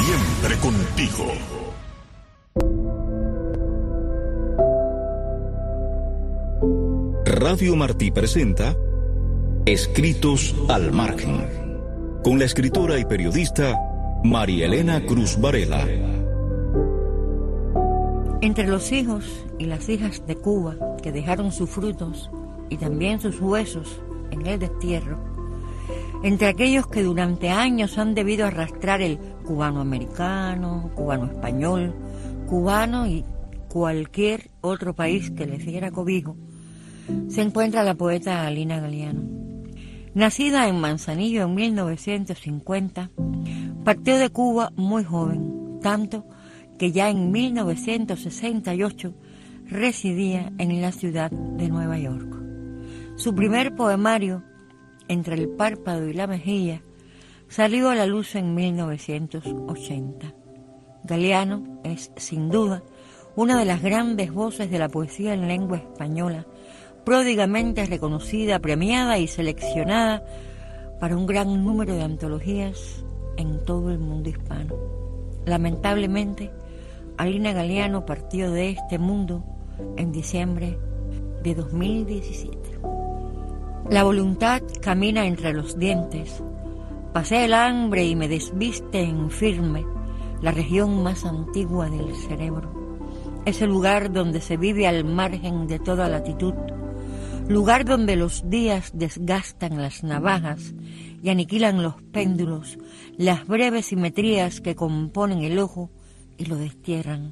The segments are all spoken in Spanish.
Siempre contigo. Radio Martí presenta Escritos al Margen, con la escritora y periodista María Elena Cruz Varela. Entre los hijos y las hijas de Cuba que dejaron sus frutos y también sus huesos en el destierro, entre aquellos que durante años han debido arrastrar el cubano-americano, cubano-español, cubano y cualquier otro país que les diera cobijo, se encuentra la poeta Alina Galiano. Nacida en Manzanillo en 1950, partió de Cuba muy joven, tanto que ya en 1968 residía en la ciudad de Nueva York. Su primer poemario, Entre el párpado y la mejilla, salió a la luz en 1980. Galiano es, sin duda, una de las grandes voces de la poesía en lengua española, pródigamente reconocida, premiada y seleccionada para un gran número de antologías en todo el mundo hispano. Lamentablemente, Alina Galiano partió de este mundo en diciembre de 2017. La voluntad camina entre los dientes, pasé el hambre y me desviste en firme, la región más antigua del cerebro. Es el lugar donde se vive al margen de toda latitud, lugar donde los días desgastan las navajas y aniquilan los péndulos, las breves simetrías que componen el ojo y lo destierran.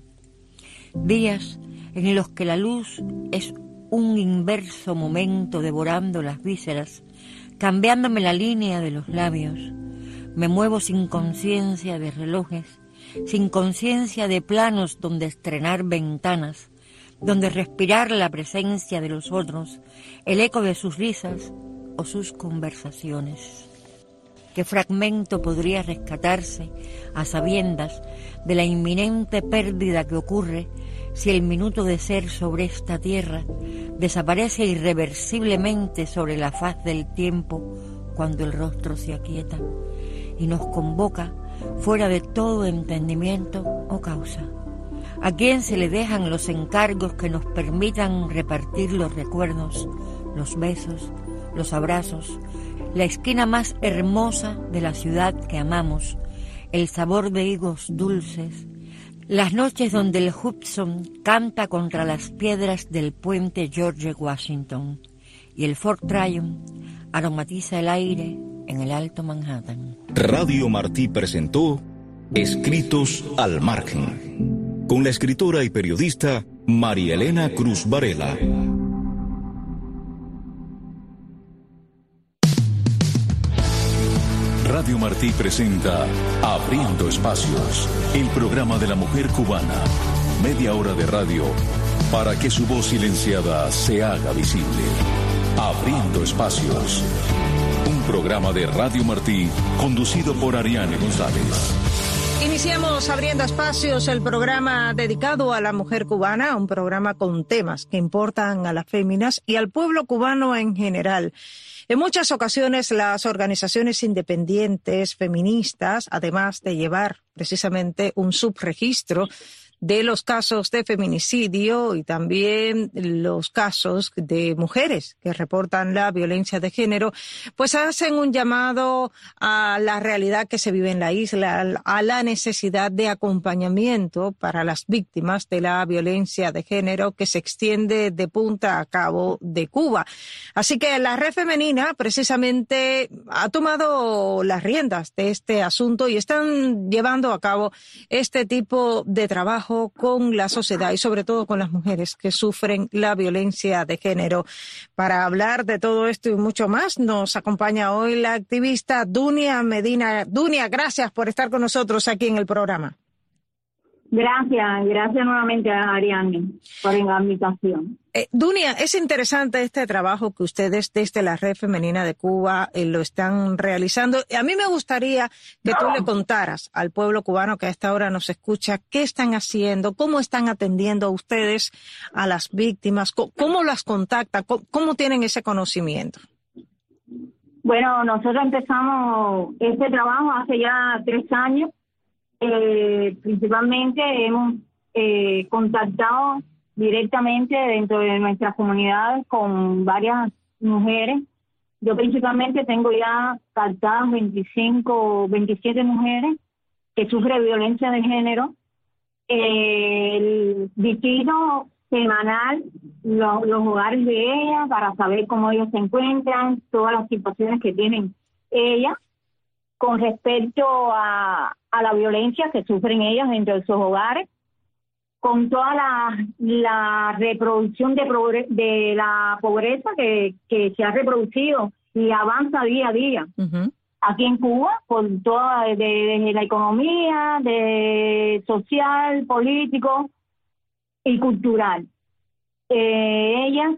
Días en los que la luz es un inverso momento devorando las vísceras, cambiándome la línea de los labios. Me muevo sin conciencia de relojes, sin conciencia de planos donde estrenar ventanas, donde respirar la presencia de los otros, el eco de sus risas o sus conversaciones. ¿Qué fragmento podría rescatarse a sabiendas de la inminente pérdida que ocurre si el minuto de ser sobre esta tierra desaparece irreversiblemente sobre la faz del tiempo cuando el rostro se aquieta y nos convoca fuera de todo entendimiento o causa? ¿A quién se le dejan los encargos que nos permitan repartir los recuerdos, los besos, los abrazos, la esquina más hermosa de la ciudad que amamos, el sabor de higos dulces, las noches donde el Hudson canta contra las piedras del puente George Washington y el Fort Tryon aromatiza el aire en el Alto Manhattan? Radio Martí presentó Escritos al Margen, con la escritora y periodista María Elena Cruz Varela. Radio Martí presenta Abriendo Espacios, el programa de la mujer cubana. Media hora de radio para que su voz silenciada se haga visible. Abriendo Espacios, un programa de Radio Martí conducido por Ariane González. Iniciamos Abriendo Espacios, el programa dedicado a la mujer cubana, un programa con temas que importan a las féminas y al pueblo cubano en general. En muchas ocasiones las organizaciones independientes feministas, además de llevar precisamente un subregistro de los casos de feminicidio y también los casos de mujeres que reportan la violencia de género, pues hacen un llamado a la realidad que se vive en la isla, a la necesidad de acompañamiento para las víctimas de la violencia de género que se extiende de punta a cabo de Cuba. Así que la Red Femenina precisamente ha tomado las riendas de este asunto y están llevando a cabo este tipo de trabajo con la sociedad y sobre todo con las mujeres que sufren la violencia de género. Para hablar de todo esto y mucho más, nos acompaña hoy la activista Dunia Medina. Dunia, gracias por estar con nosotros aquí en el programa. Gracias nuevamente a Ariane por la invitación. Dunia, es interesante este trabajo que ustedes desde la Red Femenina de Cuba lo están realizando. A mí me gustaría que tú le contaras al pueblo cubano que a esta hora nos escucha qué están haciendo, cómo están atendiendo a ustedes a las víctimas, cómo las contactan, cómo tienen ese conocimiento. Bueno, nosotros empezamos este trabajo hace ya 3 años. Principalmente hemos contactado directamente dentro de nuestras comunidades con varias mujeres. Yo principalmente tengo ya captadas 27 mujeres que sufren violencia de género. El visito semanal los hogares de ellas para saber cómo ellos se encuentran, todas las situaciones que tienen ellas con respecto a la violencia que sufren ellas dentro de sus hogares, con toda la reproducción de la pobreza que se ha reproducido y avanza día a día. Uh-huh. Aquí en Cuba, por toda desde la economía, de social, político y cultural. Ellas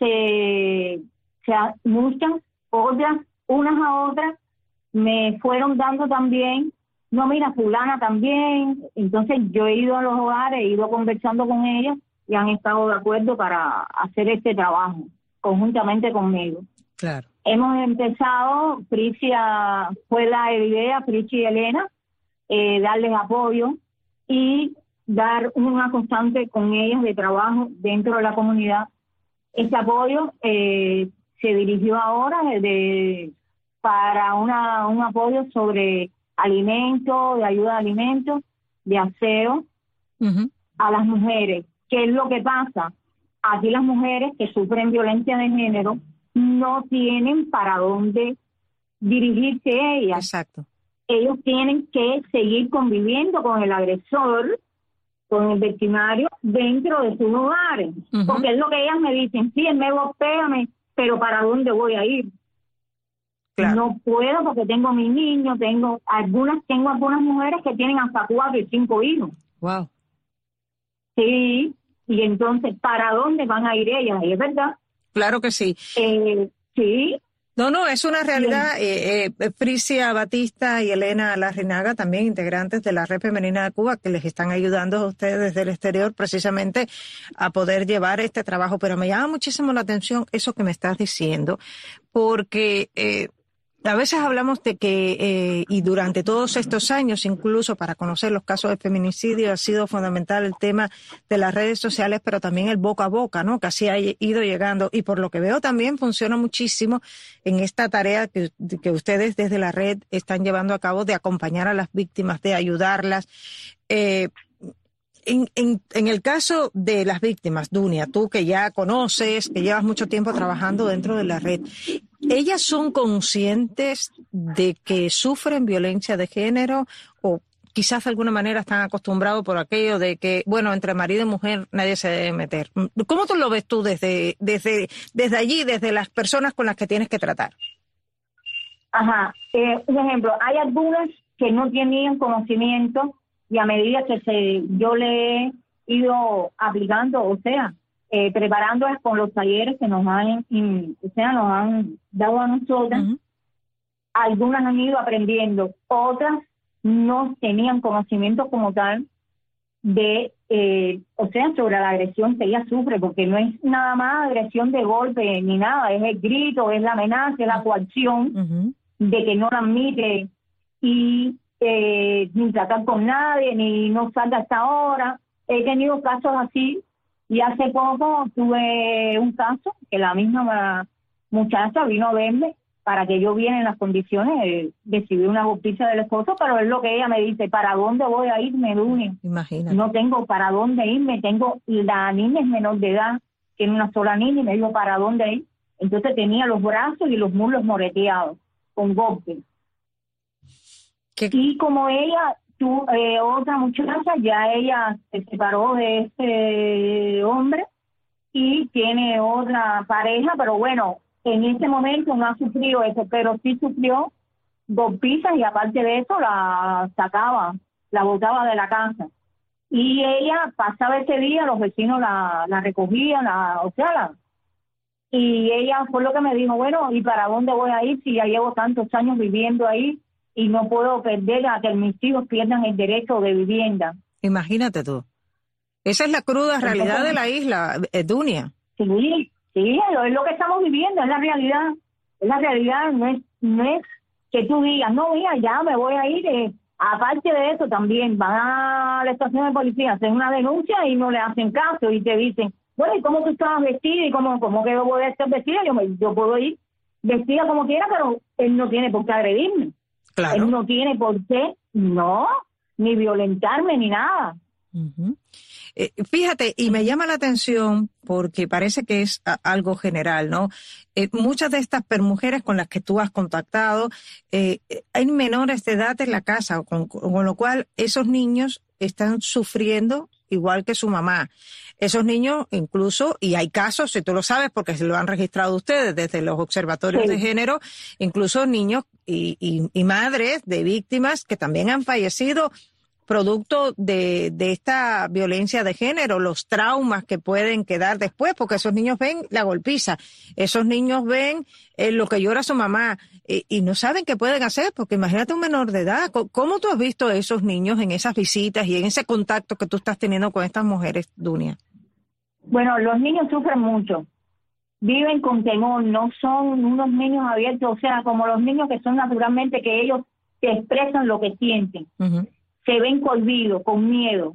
se luchan unas a otras, me fueron dando también, no mira, fulana también. Entonces yo he ido a los hogares, he ido conversando con ellas y han estado de acuerdo para hacer este trabajo conjuntamente conmigo. Claro. Hemos empezado, Fricia fue la idea, Fricia y Elena, darles apoyo y dar una constante con ellas de trabajo dentro de la comunidad. Este apoyo se dirigió ahora para un apoyo sobre alimentos, de ayuda de alimentos, de aseo, uh-huh, a las mujeres. ¿Qué es lo que pasa? Aquí las mujeres que sufren violencia de género no tienen para dónde dirigirse ellas. Exacto. Ellos tienen que seguir conviviendo con el agresor, con el victimario, dentro de sus hogares. Uh-huh. Porque es lo que ellas me dicen, sí, él me golpea, pero ¿para dónde voy a ir? Claro. No puedo porque tengo mis niños, tengo algunas mujeres que tienen hasta 4 y 5 hijos. Wow. Sí, y entonces, ¿para dónde van a ir ellas? ¿Es verdad? Claro que sí. Sí. No, es una realidad. Fricia Batista y Elena Larrinaga, también integrantes de la Red Femenina de Cuba, que les están ayudando a ustedes desde el exterior precisamente a poder llevar este trabajo. Pero me llama muchísimo la atención eso que me estás diciendo, porque a veces hablamos de que, y durante todos estos años, incluso para conocer los casos de feminicidio, ha sido fundamental el tema de las redes sociales, pero también el boca a boca, ¿no? Que así ha ido llegando. Y por lo que veo también funciona muchísimo en esta tarea que ustedes desde la red están llevando a cabo de acompañar a las víctimas, de ayudarlas. En el caso de las víctimas, Dunia, tú que ya conoces, que llevas mucho tiempo trabajando dentro de la red, ¿ellas son conscientes de que sufren violencia de género o quizás de alguna manera están acostumbrados por aquello de que, bueno, entre marido y mujer nadie se debe meter? ¿Cómo tú lo ves tú desde allí, desde las personas con las que tienes que tratar? Ajá. Un ejemplo, hay algunas que no tenían conocimiento y a medida que yo le he ido aplicando, o sea, preparándolas con los talleres que nos han dado a nosotras, uh-huh, algunas han ido aprendiendo, otras no tenían conocimiento como tal de, sobre la agresión que ella sufre, porque no es nada más agresión de golpe ni nada, es el grito, es la amenaza, es la coacción, uh-huh, de que no la admite y ni tratar con nadie, ni no salga hasta ahora. He tenido casos así. Y hace poco tuve un caso que la misma muchacha vino a verme para que yo viera en las condiciones, recibí una golpiza del esposo, pero es lo que ella me dice, ¿para dónde voy a irme, Dunia? Imagínate. No tengo para dónde irme, la niña es menor de edad, tiene una sola niña y me dijo, ¿para dónde ir? Entonces tenía los brazos y los muslos moreteados, con golpes. Y como ella... otra muchacha, ya ella se separó de este hombre y tiene otra pareja, pero bueno, en este momento no ha sufrido eso, pero sí sufrió golpizas y aparte de eso la botaba de la casa. Y ella pasaba ese día, los vecinos la recogían, y ella fue lo que me dijo, bueno, ¿y para dónde voy a ir si ya llevo tantos años viviendo ahí? Y no puedo perder a que mis hijos pierdan el derecho de vivienda. Imagínate tú. Esa es la cruda realidad de la isla, Dunia. Sí, es lo que estamos viviendo, es la realidad. Es la realidad, no es que tú digas, no, mira, ya me voy a ir, Aparte de eso, también van a la estación de policía, hacen una denuncia y no le hacen caso y te dicen, bueno, ¿y cómo tú estabas vestida? ¿Y cómo que yo voy a estar vestida? Yo puedo ir vestida como quiera, pero él no tiene por qué agredirme. Claro. Él no tiene por qué, no, ni violentarme, ni nada. Uh-huh. Fíjate, y me llama la atención porque parece que es algo general, ¿no? Muchas de estas mujeres con las que tú has contactado, hay menores de edad en la casa, con lo cual esos niños están sufriendo igual que su mamá. Esos niños incluso, y hay casos, si tú lo sabes, porque se lo han registrado ustedes desde los observatorios de género, incluso niños y madres de víctimas que también han fallecido producto de esta violencia de género, los traumas que pueden quedar después, porque esos niños ven la golpiza, esos niños ven lo que llora su mamá y no saben qué pueden hacer, porque imagínate un menor de edad. ¿Cómo tú has visto a esos niños en esas visitas y en ese contacto que tú estás teniendo con estas mujeres, Dunia? Bueno, los niños sufren mucho, viven con temor, no son unos niños abiertos, o sea, como los niños que son naturalmente, que ellos te expresan lo que sienten. Uh-huh. Se ven cohibidos, con miedo,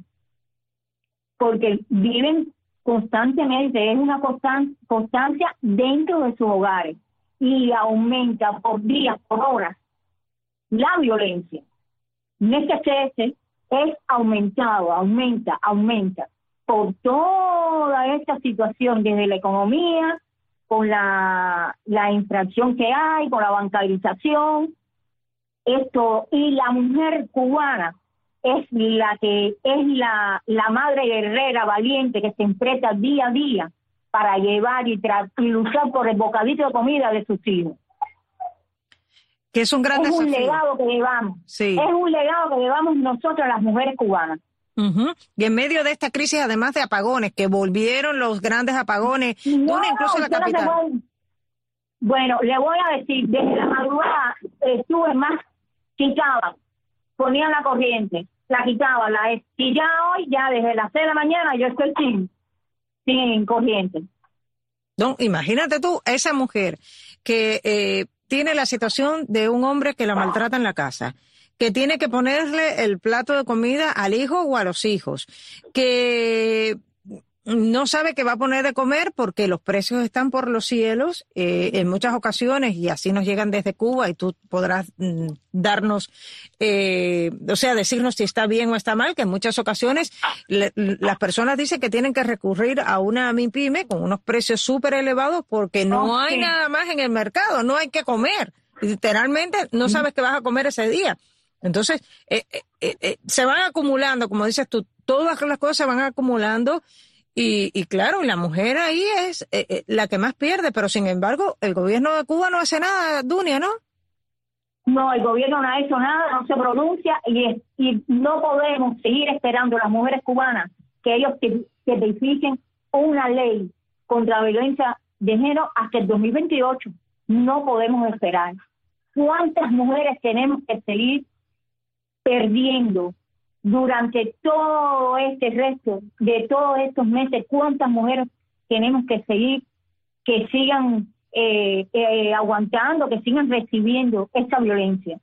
porque viven constantemente, es una constancia dentro de sus hogares y aumenta por días, por horas, la violencia. No es que cese, es aumentado, aumenta, por toda esta situación, desde la economía, con la infracción que hay, con la bancarización, esto, y la mujer cubana es la que es la madre guerrera valiente que se enfrenta día a día para llevar y luchar por el bocadito de comida de sus hijos. Que es un gran desafío. Es un legado que llevamos. Sí. Es un legado que llevamos nosotras las mujeres cubanas. Uh-huh. Y en medio de esta crisis, además de apagones, que volvieron los grandes apagones, una incluso la capital. Bueno, le voy a decir, desde la madrugada estuve más, ponían la corriente, la quitaban, y ya hoy, ya desde las 6 de la mañana, yo estoy sin corriente. No, imagínate tú, esa mujer que tiene la situación de un hombre que la maltrata en la casa, que tiene que ponerle el plato de comida al hijo o a los hijos, que no sabe qué va a poner de comer porque los precios están por los cielos en muchas ocasiones, y así nos llegan desde Cuba, y tú podrás darnos, decirnos si está bien o está mal, que en muchas ocasiones las personas dicen que tienen que recurrir a una MIPYME con unos precios súper elevados porque no hay nada más en el mercado, no hay que comer. Literalmente no sabes qué vas a comer ese día. Entonces, se van acumulando, como dices tú, todas las cosas se van acumulando. Y claro, la mujer ahí es la que más pierde, pero sin embargo, el gobierno de Cuba no hace nada, Dunia, ¿no? No, el gobierno no ha hecho nada, no se pronuncia, y no podemos seguir esperando las mujeres cubanas que ellos tipifiquen una ley contra la violencia de género hasta el 2028. No podemos esperar. ¿Cuántas mujeres tenemos que seguir perdiendo durante todo este resto de todos estos meses? ¿Cuántas mujeres tenemos que seguir, que sigan aguantando, que sigan recibiendo esta violencia?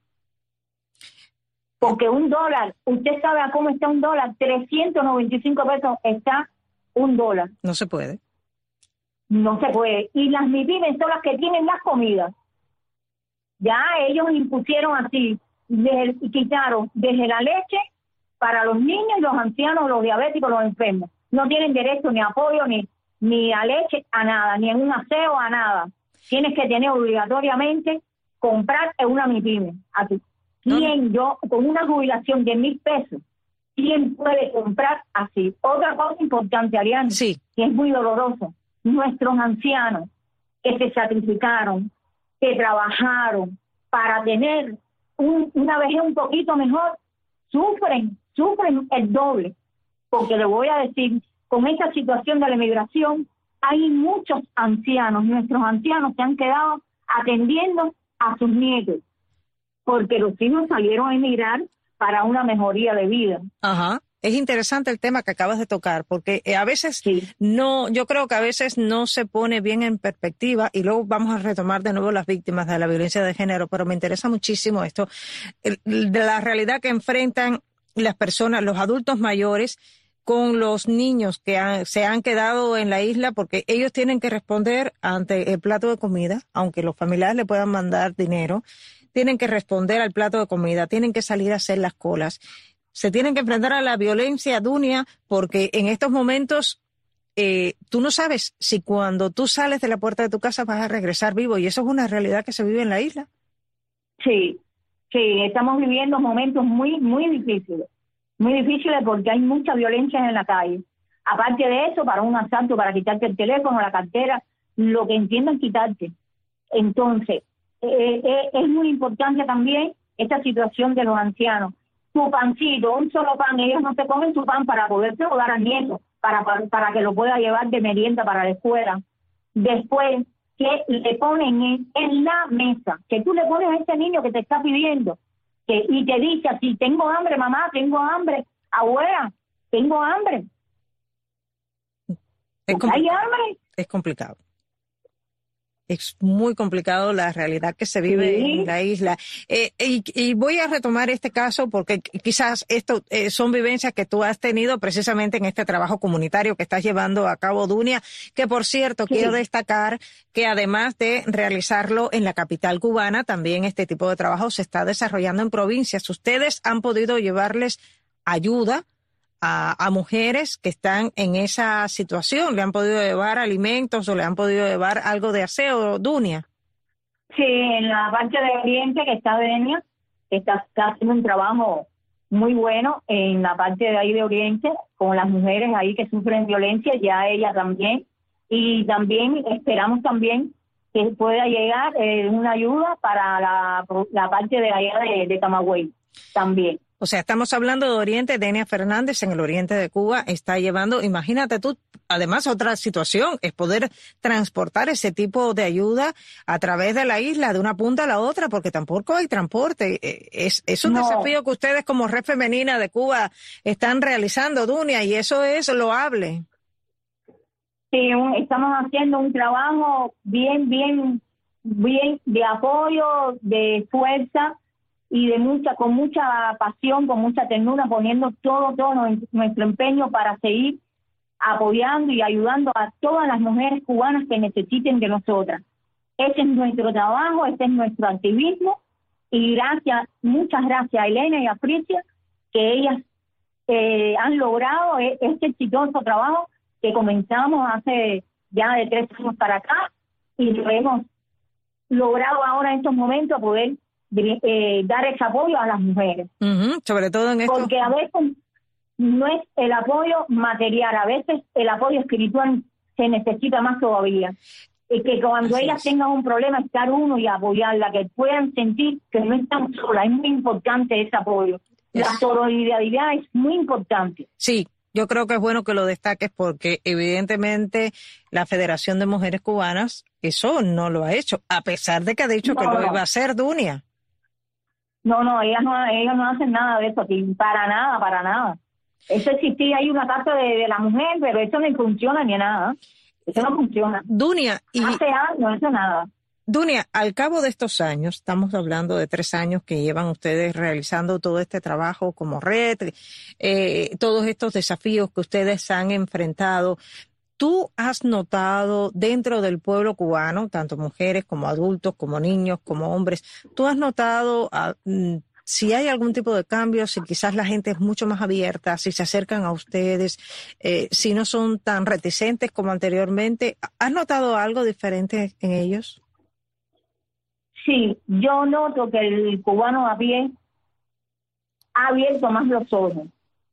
Porque $1, usted sabe a cómo está $1, 395 pesos está $1. No se puede. No se puede. Y las MIPYME son las que tienen las comidas. Ya ellos impusieron así, quitaron desde la leche para los niños, los ancianos, los diabéticos, los enfermos. No tienen derecho ni a apoyo, ni a leche, a nada, ni en un aseo, a nada. Tienes que tener obligatoriamente comprar en una MIPYME. Así. ¿Quién, yo, con una jubilación de 1,000 pesos, quién puede comprar así? Otra cosa importante, Ariana, sí, que es muy doloroso. Nuestros ancianos que se sacrificaron, que trabajaron para tener una vejez un poquito mejor, sufren el doble, porque le voy a decir, con esta situación de la emigración, hay muchos ancianos, nuestros ancianos se han quedado atendiendo a sus nietos, porque los hijos salieron a emigrar para una mejoría de vida. Ajá. Es interesante el tema que acabas de tocar, porque a veces yo creo que a veces no se pone bien en perspectiva, y luego vamos a retomar de nuevo las víctimas de la violencia de género, pero me interesa muchísimo esto, de la realidad que enfrentan las personas, los adultos mayores, con los niños que se han quedado en la isla, porque ellos tienen que responder ante el plato de comida, aunque los familiares le puedan mandar dinero, tienen que responder al plato de comida, tienen que salir a hacer las colas, se tienen que enfrentar a la violencia, Dunia, porque en estos momentos tú no sabes si cuando tú sales de la puerta de tu casa vas a regresar vivo, y eso es una realidad que se vive en la isla. Sí, estamos viviendo momentos muy, muy difíciles porque hay mucha violencia en la calle. Aparte de eso, para un asalto, para quitarte el teléfono, la cartera, lo que entiendan quitarte. Entonces, es muy importante también esta situación de los ancianos. Tu pancito, un solo pan, ellos no te comen tu pan para poderse dar al nieto, para que lo pueda llevar de merienda para la escuela. Después, que le ponen en la mesa, que tú le pones a ese niño que te está pidiendo, y te dice así: tengo hambre, mamá, tengo hambre, abuela, tengo hambre. ¿Hay hambre? Es complicado. Es muy complicado la realidad que se vive en la isla. Y voy a retomar este caso porque quizás esto son vivencias que tú has tenido precisamente en este trabajo comunitario que estás llevando a cabo, Dunia, que por cierto quiero destacar que además de realizarlo en la capital cubana, también este tipo de trabajo se está desarrollando en provincias. Ustedes han podido llevarles ayuda a mujeres que están en esa situación. ¿Le han podido llevar alimentos o le han podido llevar algo de aseo, Dunia? Sí, en la parte de Oriente, que está Denia, está haciendo un trabajo muy bueno en la parte de ahí de Oriente, con las mujeres ahí que sufren violencia, ya ella también. Y también esperamos también que pueda llegar una ayuda para la parte de allá de Camagüey también. O sea, estamos hablando de Oriente. Denia Fernández, en el oriente de Cuba, está llevando, imagínate tú, además otra situación, es poder transportar ese tipo de ayuda a través de la isla, de una punta a la otra, porque tampoco hay transporte. Es un desafío que ustedes como Red Femenina de Cuba están realizando, Dunia, y eso es loable. Sí, estamos haciendo un trabajo bien de apoyo, de fuerza, y con mucha pasión, con mucha ternura, poniendo todo nuestro empeño para seguir apoyando y ayudando a todas las mujeres cubanas que necesiten de nosotras. Ese es nuestro trabajo, ese es nuestro activismo, y muchas gracias a Elena y a Fricia, que ellas han logrado este exitoso trabajo que comenzamos hace ya de 3 años para acá, y lo hemos logrado ahora en estos momentos poder dar ese apoyo a las mujeres. Sobre todo en esto. Porque a veces no es el apoyo material, a veces el apoyo espiritual se necesita más todavía. Y que cuando ellas tengan un problema, estar uno y apoyarla, que puedan sentir que no están solas. Es muy importante ese apoyo. La solidaridad es muy importante. Sí. Yo creo que es bueno que lo destaques porque evidentemente la Federación de Mujeres Cubanas eso no lo ha hecho, a pesar de que ha dicho que lo iba a hacer, Dunia. No, ellas no hacen nada de eso aquí, para nada. Eso existía, hay una carta de la mujer, pero eso no funciona ni nada. Eso no funciona. Dunia, hace años, eso nada. Dunia, al cabo de estos años, estamos hablando de 3 años que llevan ustedes realizando todo este trabajo como red, todos estos desafíos que ustedes han enfrentado, ¿tú has notado dentro del pueblo cubano, tanto mujeres como adultos, como niños, como hombres, tú has notado si hay algún tipo de cambio, si quizás la gente es mucho más abierta, si se acercan a ustedes, si no son tan reticentes como anteriormente? ¿Has notado algo diferente en ellos? Sí, yo noto que el cubano a pie ha abierto más los ojos,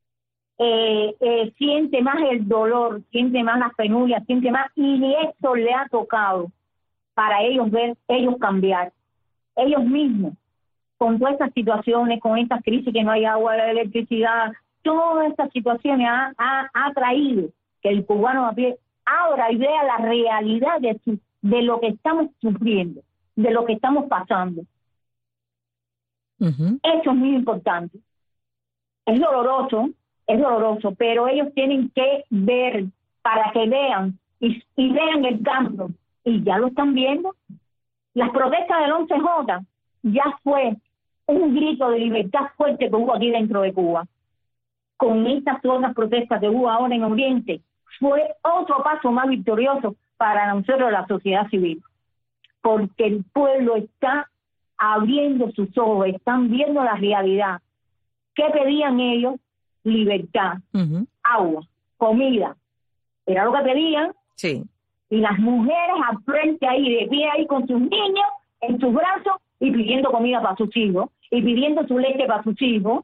siente más el dolor, siente más las penurias, siente más, y esto le ha tocado para ellos ellos cambiar, ellos mismos, con todas estas situaciones, con estas crisis que no hay agua, la electricidad, todas estas situaciones ha traído que el cubano a pie ahora vea la realidad de lo que estamos sufriendo, de lo que estamos pasando. Eso es muy importante. Es doloroso, es doloroso, pero ellos tienen que ver para que vean y vean el cambio. Y ya lo están viendo. Las protestas del 11J ya fue un grito de libertad fuerte que hubo aquí dentro de Cuba. Con estas otras protestas que hubo ahora en Oriente, fue otro paso más victorioso para nosotros, la sociedad civil. Porque el pueblo está abriendo sus ojos, están viendo la realidad. ¿Qué pedían ellos? Libertad, agua, comida. Era lo que pedían. Sí. Y las mujeres al frente ahí, de pie ahí con sus niños en sus brazos y pidiendo comida para sus hijos y pidiendo su leche para sus hijos.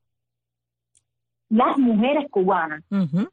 Las mujeres cubanas.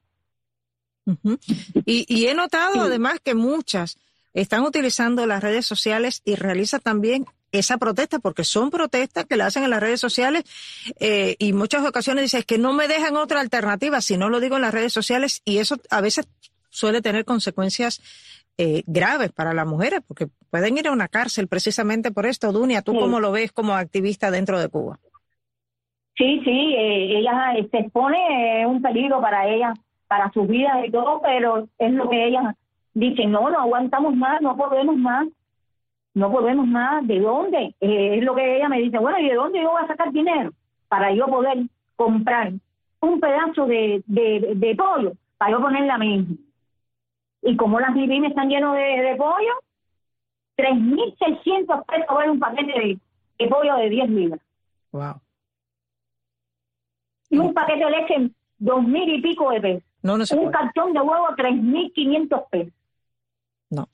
Y he notado además que muchas están utilizando las redes sociales y realizan también esa protesta, porque son protestas que la hacen en las redes sociales y muchas ocasiones dicen que no me dejan otra alternativa si no lo digo en las redes sociales, y eso a veces suele tener consecuencias graves para las mujeres, porque pueden ir a una cárcel precisamente por esto. Dunia, ¿tú cómo lo ves como activista dentro de Cuba? Sí, ella se expone un peligro para ella, para sus vidas y todo, pero es lo que ellas dicen, no aguantamos más, no podemos más. ¿De dónde? Es lo que ella me dice, bueno, ¿y de dónde yo voy a sacar dinero para yo poder comprar un pedazo de pollo para yo ponerle a mi hijo? Y como las vivinas están llenos de pollo, 3.600 pesos vale un paquete de pollo de 10 libras. Wow. Y un paquete de leche, 2.000 y pico de pesos. No se un puede. cartón de huevo, 3.500 pesos. No.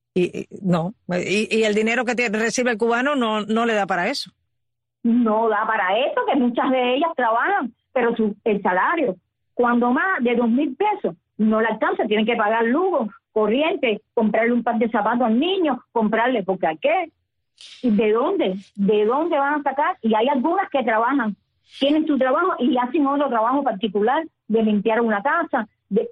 Y el dinero que recibe el cubano no le da para eso. No da para eso, que muchas de ellas trabajan, pero el salario, cuando más de 2.000 pesos, no le alcanza, tienen que pagar lujos, corriente, comprarle un par de zapatos al niño, comprarle, porque ¿a qué? ¿Y de dónde? ¿De dónde van a sacar? Y hay algunas que trabajan, tienen su trabajo y hacen otro trabajo particular de limpiar una casa,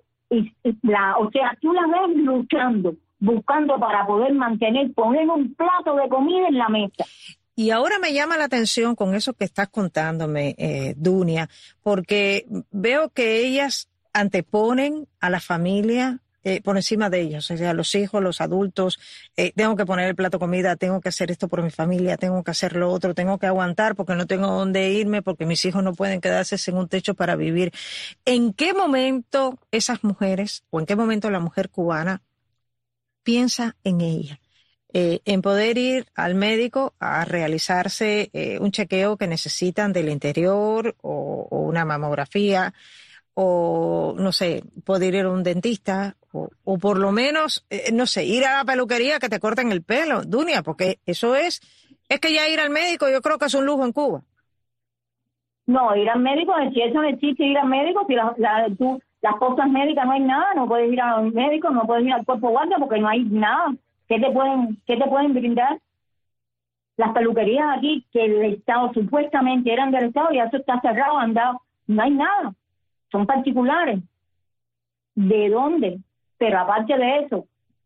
o sea, tú las ves luchando, buscando para poder poner un plato de comida en la mesa. Y ahora me llama la atención con eso que estás contándome, Dunia, porque veo que ellas anteponen a la familia por encima de ellos, o sea, los hijos, los adultos, tengo que poner el plato de comida, tengo que hacer esto por mi familia, tengo que hacer lo otro, tengo que aguantar porque no tengo dónde irme, porque mis hijos no pueden quedarse sin un techo para vivir. ¿En qué momento esas mujeres, o en qué momento la mujer cubana piensa en ella? En poder ir al médico a realizarse un chequeo que necesitan del interior o una mamografía, o no sé, poder ir a un dentista o por lo menos, no sé, ir a la peluquería que te corten el pelo, Dunia, porque eso es que ya ir al médico yo creo que es un lujo en Cuba. No, ir al médico, si eso no existe ir al médico, si las cosas médicas no hay nada, no puedes ir al médico, no puedes ir al cuerpo guardia porque no hay nada. ¿Qué te pueden brindar? Las peluquerías aquí, que el Estado supuestamente eran del Estado, y eso está cerrado, andado, no hay nada. Son particulares. ¿De dónde? Pero aparte de eso,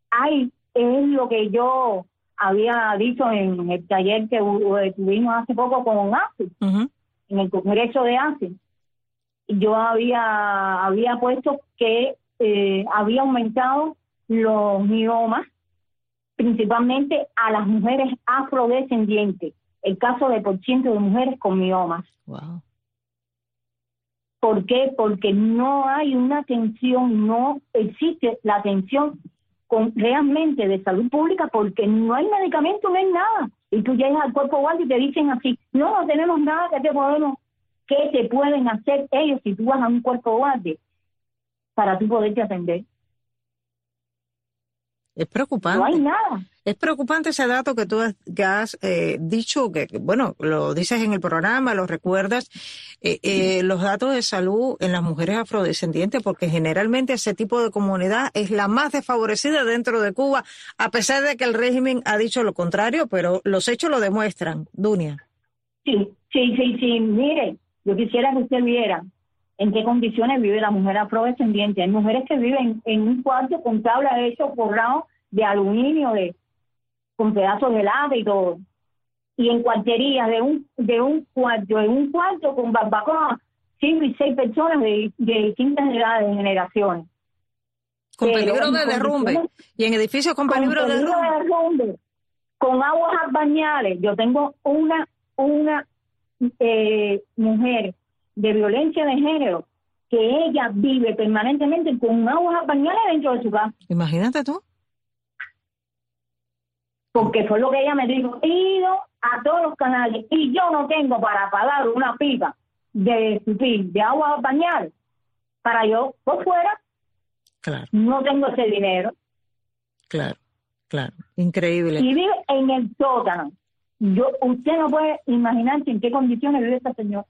es lo que yo había dicho en el taller que tuvimos hace poco con ACE, en el Congreso de ACE. Yo había puesto que había aumentado los miomas, principalmente a las mujeres afrodescendientes, el caso de % de mujeres con miomas. Wow. ¿Por qué? Porque no hay una atención, no existe la atención realmente de salud pública, porque no hay medicamento, no hay nada. Y tú llegas al cuerpo guardia y te dicen así, no tenemos nada, ¿qué te pueden hacer ellos si tú vas a un cuerpo guardia para tú poderte atender? Es preocupante. No hay nada. Es preocupante ese dato que tú has dicho, que bueno, lo dices en el programa, lo recuerdas, los datos de salud en las mujeres afrodescendientes, porque generalmente ese tipo de comunidad es la más desfavorecida dentro de Cuba, a pesar de que el régimen ha dicho lo contrario, pero los hechos lo demuestran. Dunia. Sí. Mire, yo quisiera que usted viera en qué condiciones vive la mujer afrodescendiente. Hay mujeres que viven en un cuarto con tablas hechas forrados de aluminio, con pedazos de lata y todo. Y en cuarterías de un cuarto con barbacoa, 5 y 6 personas de distintas edades, de generaciones. Con peligro de derrumbe. Y en edificios con peligro de derrumbe. Con aguas bañales. Yo tengo una mujer de violencia de género que ella vive permanentemente con aguas bañales dentro de su casa. Imagínate tú. Porque fue lo que ella me dijo. He ido a todos los canales y yo no tengo para pagar una pipa de agua bañal para yo por fuera. Claro. No tengo ese dinero. Claro. Increíble. Y vive en el sótano. Usted no puede imaginarse en qué condiciones vive esta señora.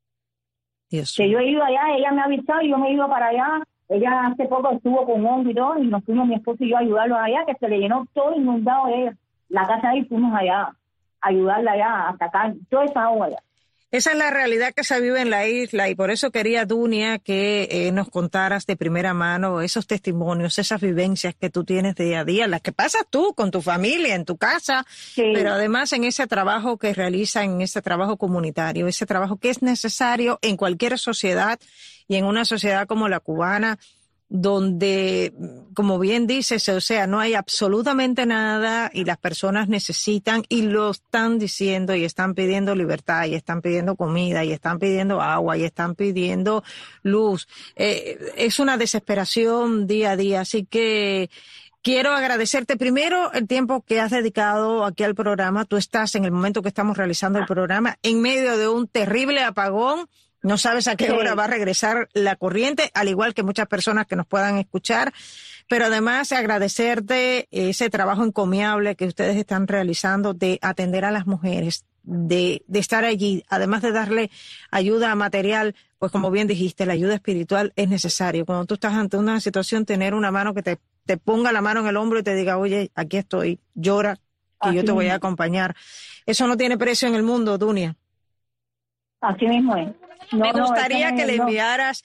Dios. Que yo he ido allá, ella me ha avisado y yo me he ido para allá. Ella hace poco estuvo con hongo y todo, y nos fuimos mi esposo y yo a ayudarlos allá, que se le llenó todo inundado de ella. La casa ahí, fuimos allá a ayudarla allá a sacar toda esa agua allá. Esa es la realidad que se vive en la isla, y por eso quería, Dunia, que nos contaras de primera mano esos testimonios, esas vivencias que tú tienes día a día, las que pasas tú con tu familia, en tu casa, sí, pero además en ese trabajo que realizan, en ese trabajo comunitario, ese trabajo que es necesario en cualquier sociedad y en una sociedad como la cubana, donde, como bien dices, o sea, no hay absolutamente nada y las personas necesitan, y lo están diciendo, y están pidiendo libertad, y están pidiendo comida, y están pidiendo agua, y están pidiendo luz. Es una desesperación día a día, así que quiero agradecerte primero el tiempo que has dedicado aquí al programa. Tú estás en el momento que estamos realizando el programa en medio de un terrible apagón. No sabes a qué hora va a regresar la corriente, al igual que muchas personas que nos puedan escuchar. Pero además agradecerte ese trabajo encomiable que ustedes están realizando de atender a las mujeres, de estar allí, además de darle ayuda material, pues como bien dijiste, la ayuda espiritual es necesario. Cuando tú estás ante una situación, tener una mano que te ponga la mano en el hombro y te diga, oye, aquí estoy, llora, que yo te voy a acompañar. Eso no tiene precio en el mundo, Dunia. Así mismo es. Me gustaría que le enviaras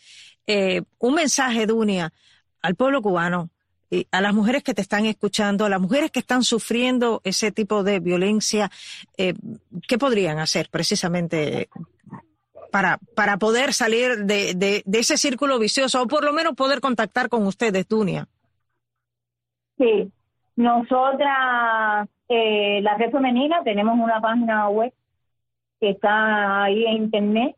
un mensaje, Dunia, al pueblo cubano, a las mujeres que te están escuchando, a las mujeres que están sufriendo ese tipo de violencia. ¿Qué podrían hacer precisamente para poder salir de ese círculo vicioso, o por lo menos poder contactar con ustedes, Dunia? Sí, nosotras, la Red Femenina, tenemos una página web que está ahí en internet.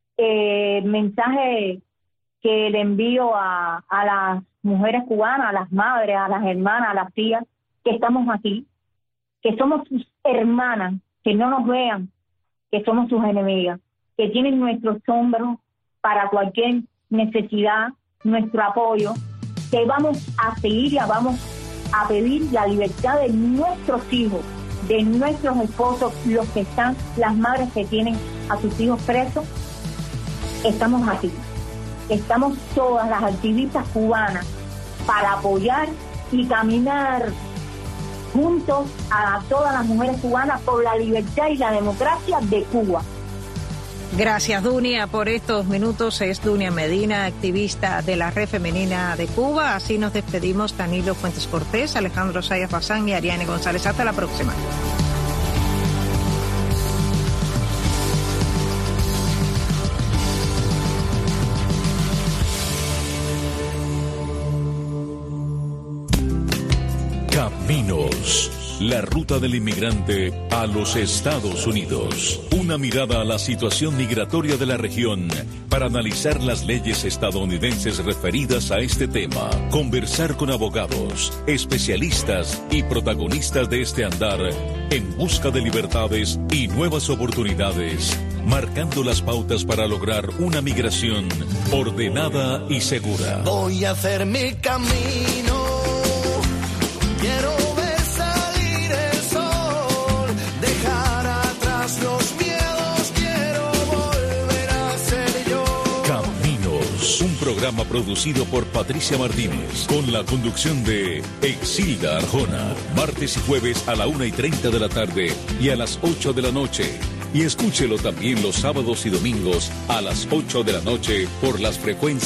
Mensaje que le envío a las mujeres cubanas, a las madres, a las hermanas, a las tías, que estamos aquí, que somos sus hermanas, que no nos vean, que somos sus enemigas, que tienen nuestros hombros para cualquier necesidad, nuestro apoyo, que vamos a seguir y vamos a pedir la libertad de nuestros hijos, de nuestros esposos, los que están, las madres que tienen a sus hijos presos. Estamos aquí, estamos todas las activistas cubanas para apoyar y caminar juntos a todas las mujeres cubanas por la libertad y la democracia de Cuba. Gracias, Dunia, por estos minutos. Es Dunia Medina, activista de la Red Femenina de Cuba. Así nos despedimos, Danilo Fuentes Cortés, Alejandro Sayas Bazán y Ariane González. Hasta la próxima. Caminos. La ruta del inmigrante a los Estados Unidos. Una mirada a la situación migratoria de la región para analizar las leyes estadounidenses referidas a este tema. Conversar con abogados, especialistas y protagonistas de este andar en busca de libertades y nuevas oportunidades, marcando las pautas para lograr una migración ordenada y segura. Voy a hacer mi camino. Quiero programa producido por Patricia Martínez, con la conducción de Exilda Arjona, martes y jueves a la 1:30 de la tarde y a las 8 de la noche. Y escúchelo también los sábados y domingos a las 8 de la noche por las frecuencias